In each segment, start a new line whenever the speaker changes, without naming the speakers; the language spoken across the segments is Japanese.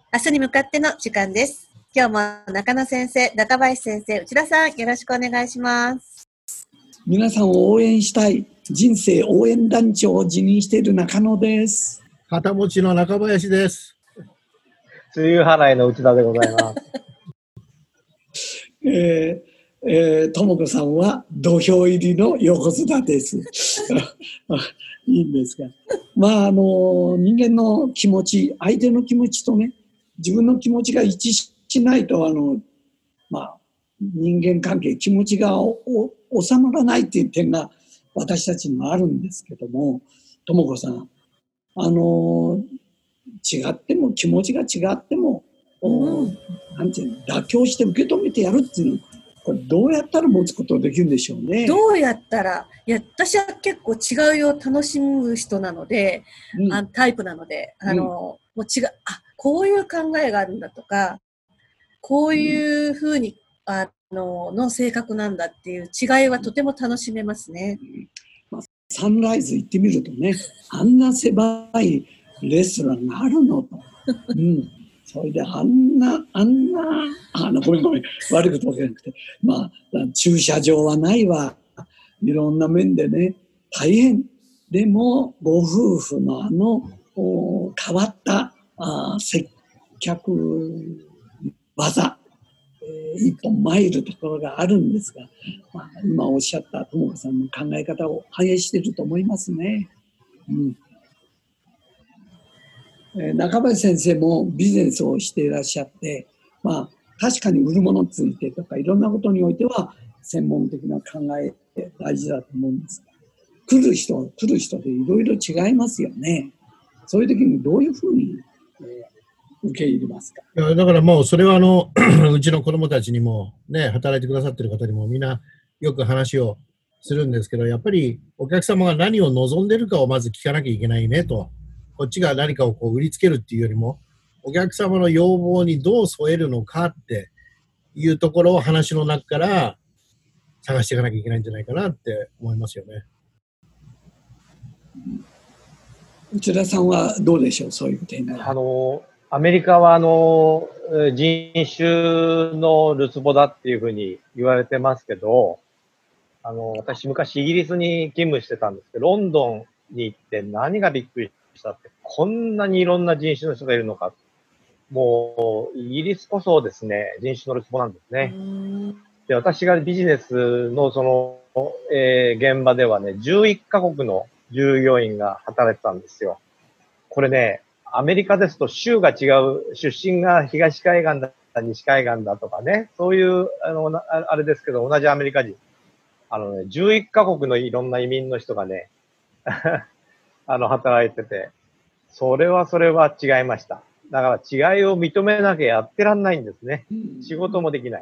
明日に向かっての時間です。今日も中野先生、中林先生、内田さん、よろしくお願いします。
皆さんを応援したい人生応援団長を辞任している中野です。
旗持ちの中林です。
梅雨払いの内田でございます。
とも子さんは土俵入りの横綱です。いいんですが、人間の気持ち、相手の気持ちとね、自分の気持ちが一致しないと人間関係、気持ちが収まらないっていう点が私たちにはあるんですけども、とも子さん、違っても気持ちが違っても、なんていうの、妥協して受け止めてやるっていうの、これどうやったら持つことができるんでしょうね。
どうやったら、私は結構違いを楽しむ人なので、タイプなので、もうこういう考えがあるんだとか、こういうふうにの性格なんだっていう違いはとても楽しめますね。
サンライズ行ってみるとね、あんな狭いレストランがあるのと。それでごめん、悪いことじゃなくて、駐車場はないわ。いろんな面でね、大変。でも、ご夫婦の変わった接客技、一本参るところがあるんですが、今おっしゃったとも子さんの考え方を反映していると思いますね。中林先生もビジネスをしていらっしゃって、確かに売るものについてとかいろんなことにおいては専門的な考えって大事だと思うんですが、来る人でいろいろ違いますよね。そういう時にどういうふうに、受け入れますか？
いや、だからもうそれはうちの子供たちにもね、働いてくださってる方にもみんなよく話をするんですけど、やっぱりお客様が何を望んでるかをまず聞かなきゃいけないねと。こっちが何かを売りつけるっていうよりも、お客様の要望にどう添えるのかっていうところを話の中から探していかなきゃいけないんじゃないかなって思いますよね。
内田さんはどうでしょう、そういう点は。
アメリカは人種のるつぼだっていうふうに言われてますけど、私昔イギリスに勤務してたんですけど、ロンドンに行って何がびっくりしたって、こんなにいろんな人種の人がいるのか。もう、イギリスこそですね、人種のるつぼなんですね。で、私がビジネスの現場ではね、11カ国の従業員が働いてたんですよ。これね、アメリカですと州が違う、出身が東海岸だ、西海岸だとかね、そういう、あれですけど、同じアメリカ人。11カ国のいろんな移民の人がね、働いてて、それは違いました。だから違いを認めなきゃやってらんないんですね。仕事もできない。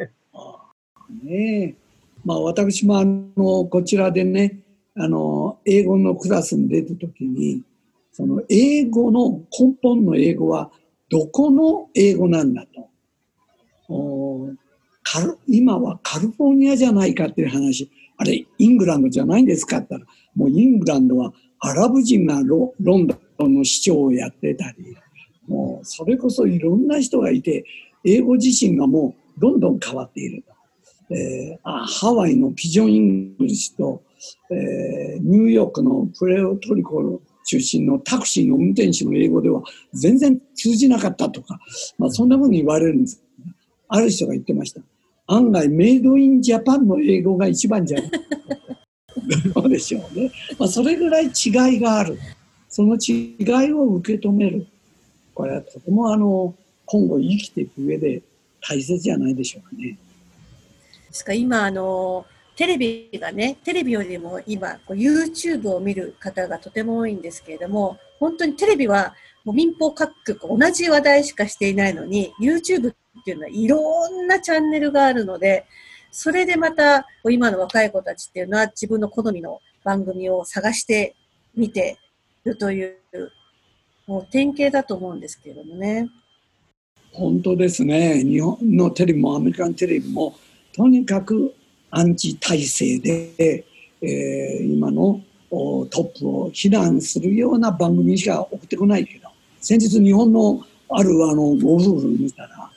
私もこちらでね、英語のクラスに出たときに、その英語の根本の英語はどこの英語なんだと。今はカリフォルニアじゃないかっていう話、あれイングランドじゃないんですかって言ったら、もうイングランドはアラブ人がロンドンの市長をやってたり、もうそれこそいろんな人がいて、英語自身がもうどんどん変わっていると。ハワイのピジョンイングリッシュと、ニューヨークのプエルトリコ出身のタクシーの運転手の英語では全然通じなかったとか、そんなふうに言われるんです。ある人が言ってました。案外メイドインジャパンの英語が一番じゃないどうでしょうね。それぐらい違いがある。その違いを受け止める。これはとても今後生きていく上で大切じゃないでしょうかね。
ですから今テレビよりも今YouTube を見る方がとても多いんですけれども、本当にテレビはもう民放各局同じ話題しかしていないのに、 YouTube っていうのはいろんなチャンネルがあるので、それでまた今の若い子たちっていうのは自分の好みの番組を探して見ているという、もう典型だと思うんですけれどもね。
本当ですね。日本のテレビもアメリカのテレビもとにかくアンチ体制で、今のトップを非難するような番組しか送ってこないけど、先日日本のあるご夫婦見たら、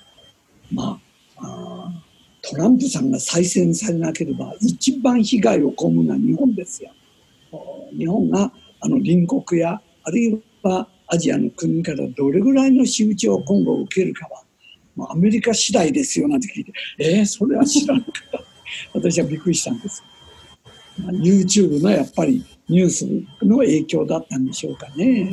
トランプさんが再選されなければ一番被害を被るのは日本ですよ。日本が隣国やあるいはアジアの国からどれぐらいの仕打ちを今後受けるかは、アメリカ次第ですよなんて聞いて、それは知らなかった私はびっくりしたんです。YouTube のやっぱりニュースの影響だったんでしょうかね。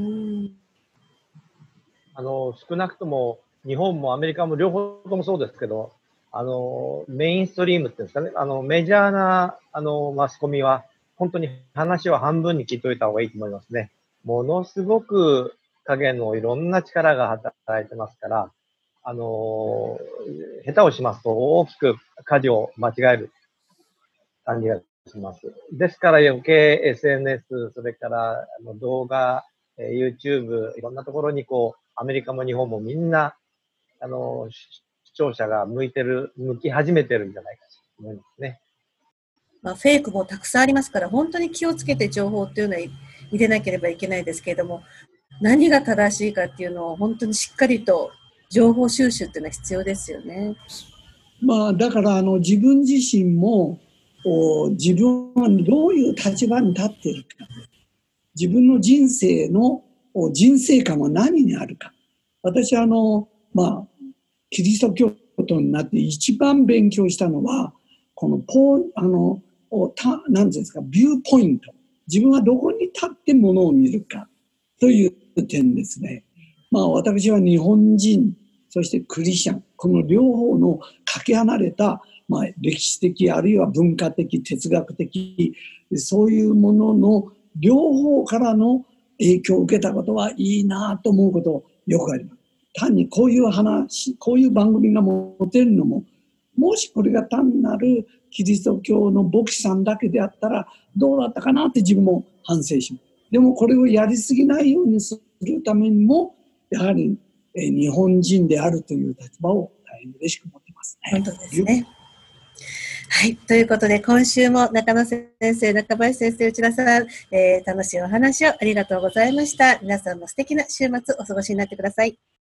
少なくとも日本もアメリカも両方ともそうですけど、メインストリームっていうんですかね、メジャーなマスコミは本当に話を半分に聞いておいた方がいいと思いますね。ものすごく影のいろんな力が働いてますから、下手をしますと大きく舵を間違える感じがします。ですから余計 SNS、それから動画、YouTube、いろんなところにアメリカも日本もみんな、視聴者が向き始めてるんじゃないかと思いますね。
フェイクもたくさんありますから、本当に気をつけて情報っていうのは入れなければいけないですけれども、何が正しいかっていうのを本当にしっかりと情報収集っていうのは必要ですよね。
だから自分自身も自分はどういう立場に立っているか、自分の人生の人生観は何にあるか。私はキリスト教徒になって一番勉強したのはこの何ていうんですか、ビューポイント、自分はどこに立ってものを見るかという点ですね。私は日本人、そしてクリスチャン、この両方のかけ離れた、歴史的あるいは文化的、哲学的、そういうものの両方からの影響を受けたことはいいなと思うことよくあります。単にこういう話、こういう番組が持てるのも、もしこれが単なるキリスト教の牧師さんだけであったらどうだったかなって自分も反省します。でもこれをやりすぎないようにするためにも、やはり日本人であるという立場を大変嬉しく思っていますね。
本当ですね。はい。ということで、今週も中野先生、中林先生、内田さん、楽しいお話をありがとうございました。皆さんも素敵な週末お過ごしになってください。